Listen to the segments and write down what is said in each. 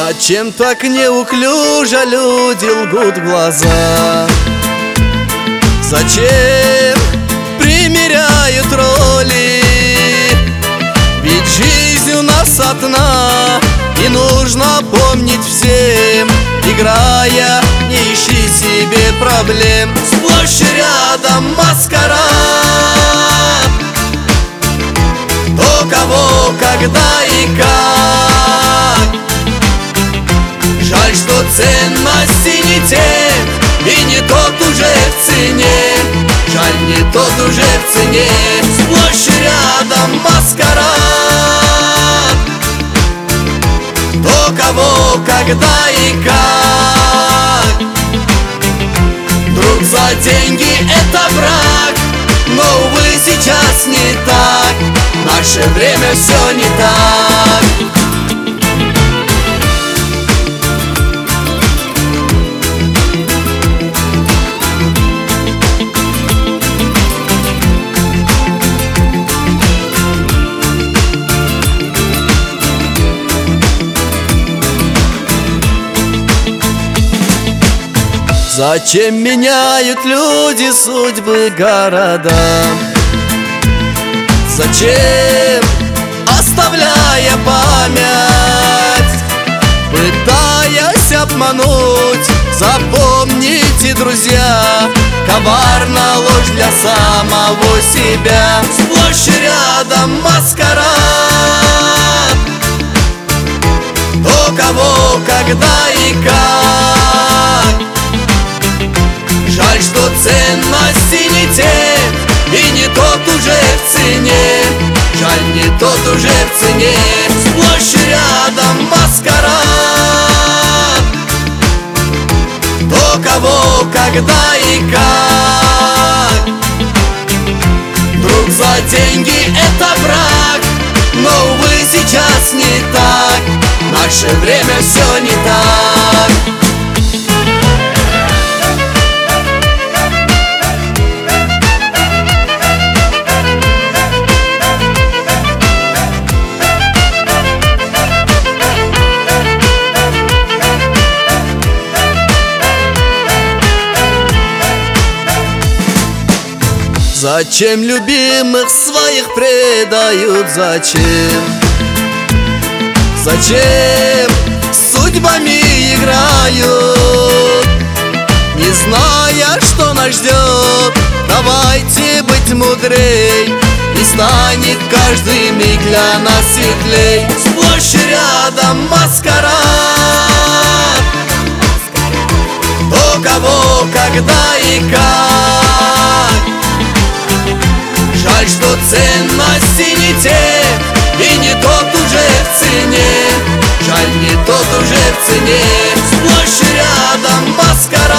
Зачем так неуклюже люди лгут в глаза? Зачем примеряют роли? Ведь жизнь у нас одна, и нужно помнить всем. Играя, не ищи себе проблем. Сплошь и рядом маскарад. Кто кого, когда и как. Жаль, что ценности не те, и не тот уже в цене. Жаль, не тот уже в цене. Сплошь и рядом маскарад. Кто кого, когда и как. Друг за деньги — это враг. Но, увы, сейчас не так. В наше время все не так. Зачем меняют люди судьбы города? Зачем, оставляя память, пытаясь обмануть? Запомните, друзья, коварна ложь для самого себя. Сплошь и рядом маскарад. Кто кого, когда и как. Жаль, что ценности не те, и не тот уже в цене. Жаль, не тот уже в цене. Сплошь и рядом маскарад. Кто кого, когда и как. Друг за деньги — это враг. Но, увы, сейчас не так. В наше время все не так. Зачем любимых своих предают? Зачем? Зачем судьбами играют, не зная, что нас ждет? Давайте быть мудрей, и станет каждый миг для нас светлей. Сплошь и рядом маскарад. Кто кого, когда и как. Жаль, что ценности не те, и не тот уже в цене. Жаль, не тот уже в цене. Сплошь и рядом маскарад.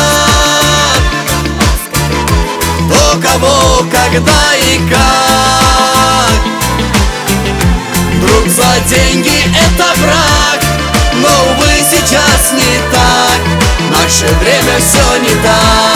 Кто кого, когда и как. Друг за деньги — это враг. Но, увы, сейчас не так. В наше время все не так.